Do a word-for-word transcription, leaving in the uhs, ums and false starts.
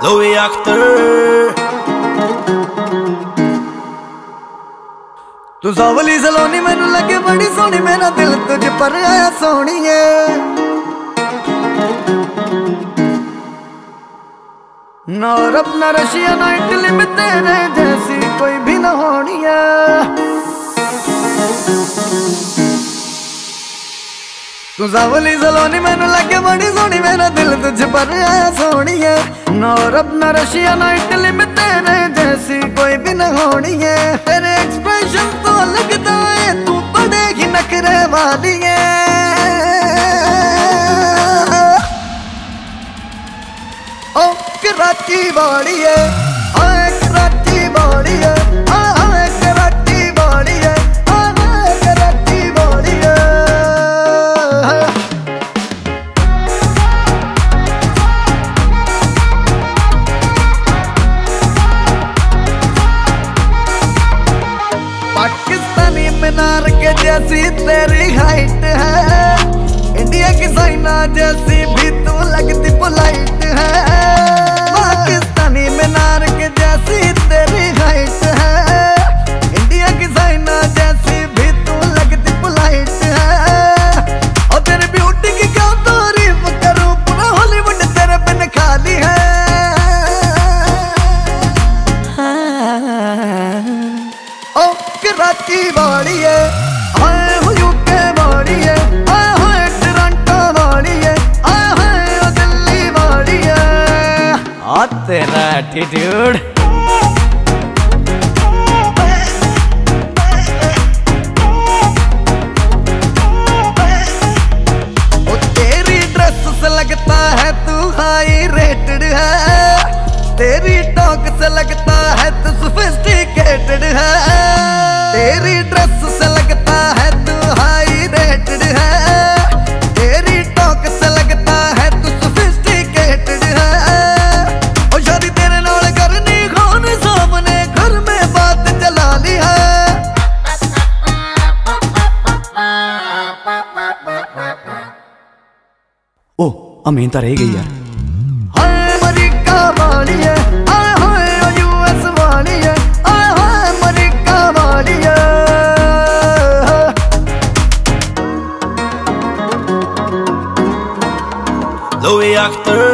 Louis Akhtar। तू सावली सलोनी मैनू लगे बड़ी सोनी, मेरा दिल तुझ पर आया सोनिए। ना अरब ना रशिया ना इटली में तेरे जैसी कोई भी ना होनी है। तू सावली सलोनी मैनू लगे बड़ी सोनी, मेरा दिल तुझ पर आया सोनिए। ना अरब ना रशिया ना इटली में तेरे जैसी कोई भी ना होनी है। तेरे एक्सप्रेशन तो लगता है तू बड़े नखरे वाली है। ओ कराची वाली है, आए कराची वाली है, आए कराची वाली है, आए कराची वाली है। पाकिस्तानी मीनार के जैसी तेरी हाइट है, इंडिया की साइना जैसी भी तू लगती पोलाइट है। पाकिस्तानी मीनार के जैसी तेरी हाइट है, इंडिया की साइना जैसी भी तू लगती पोलाइट है। और तेरी ब्यूटी की क्या तारीफ करूं, पूरा हॉलीवुड तेरे बिन खाली है। ओ कराची वाली है, आए हो यूके वाली है, आए हो टोरंटो वाली है, आए हो दिल्ली वाली है। आ तेरा एटीट्यूड ओ तेरी ड्रेस से लगता है तू हाई रेटेड है, तेरी टॉक से लगता है तू सोफिस्टिकेटेड है। तेरी ड्रेस से लगता है तू हाई रेटेड है, तेरी टॉक से लगता है तू सोफिस्टिकेटेड है। और शादी तेरे नाल करनी कौन सामने घर में बात चला ली है। ओ अमीन तो रह गई यार। हाय अमेरिका वाली है, आय हाय यूएस वाली है, आय हाय अमेरिका वाली है। Louis Akhtar।